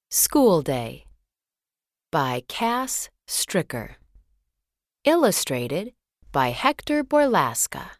School Day by Cass Stricker. Illustrated by Hector Borlasca.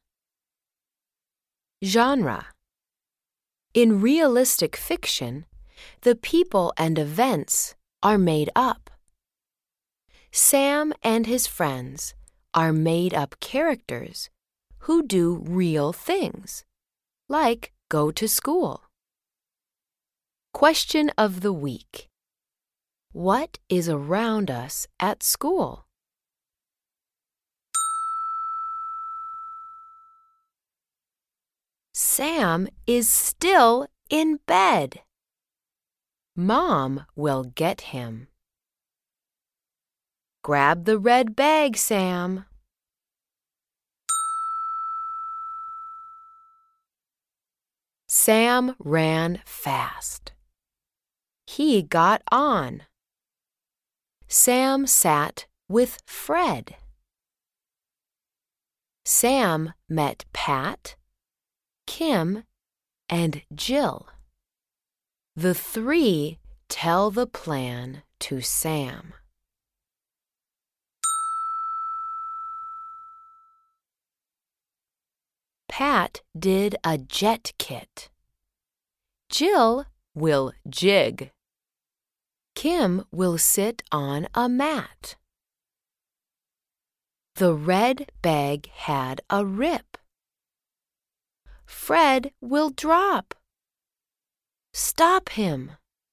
Genre: in realistic fiction, the people and events are made up. Sam and his friends are made-up characters who do real things, like go to school. Question of the week: what is around us at school? Sam is still in bed. Mom will get him. Grab the red bag, Sam. Sam ran fast. He got on. Sam sat with Fred. Sam met Pat, Kim, and Jill. The three tell the plan to Sam. Pat did a jet kit. Jill will jig. Kim will sit on a mat. The red bag had a rip. Fred will drop. Stop him.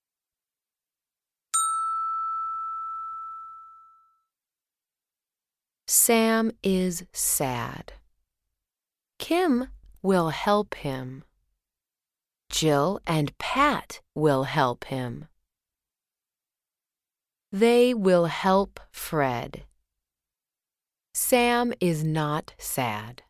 Sam is sad. Kim will help him. Jill and Pat will help him. They will help Fred. Sam is not sad.